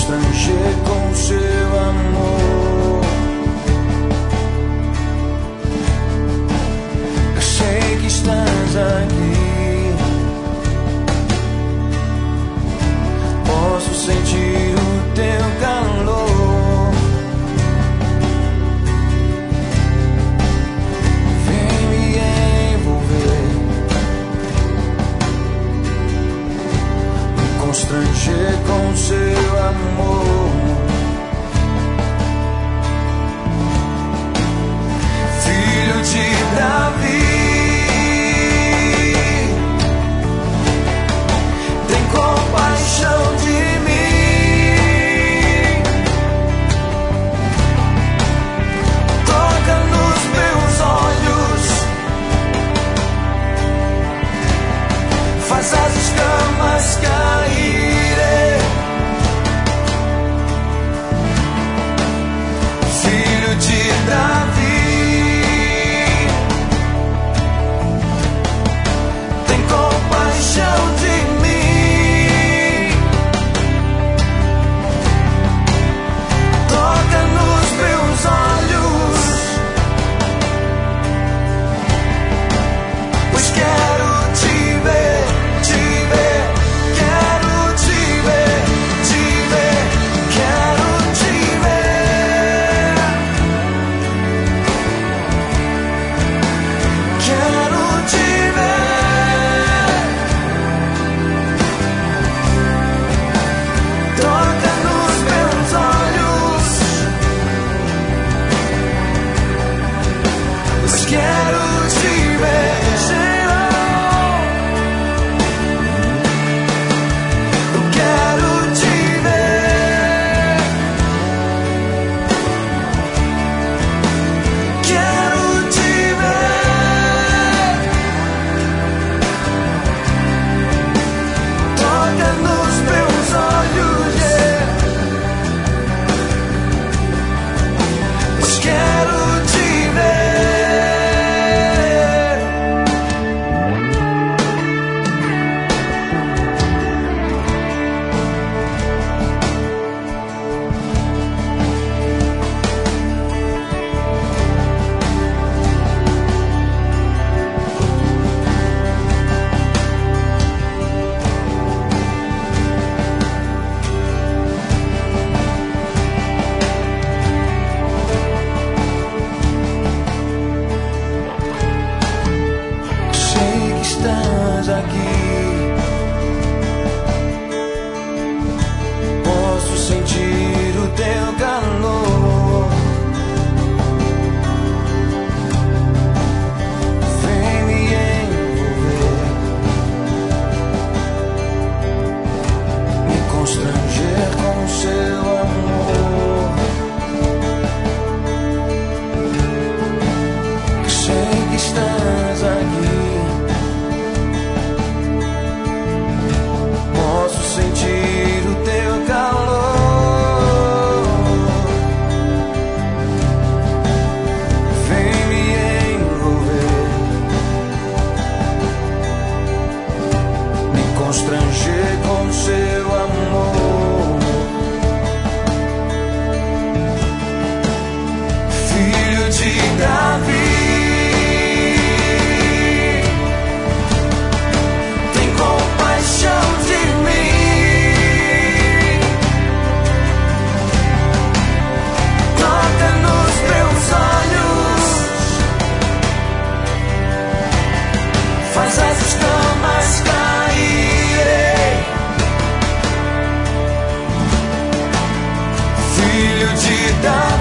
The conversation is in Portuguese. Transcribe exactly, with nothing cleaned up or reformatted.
constranger com seu amor. Eu sei que estás aqui, posso sentir o teu calor. Vem me envolver, me constranger com seu amor. Filho de Davi, tem compaixão de mim. Toca nos meus olhos, faz as escamas caírem. Filho de Davi, tem compaixão de mim. Toca nos meus olhos, pois quero te ver, te ver. Quero te ver, te ver. Quero te ver. Quero te ver. Toca nos meus olhos, pois quero te ver, Senhor. Eu quero te ver. Quero te ver. Toca nos meus olhos, yeah. Pois quero te ver. Sei que estás aqui, posso sentir o teu calor. Vem me envolver, me constranger com seu amor. Eu sei que estás aqui, posso sentir o teu calor. Vem me envolver, me constranger com seu amor. Filho de Davi, tem compaixão de mim. Toca nos meus olhos, faz as escamas caírem. Filho de Davi,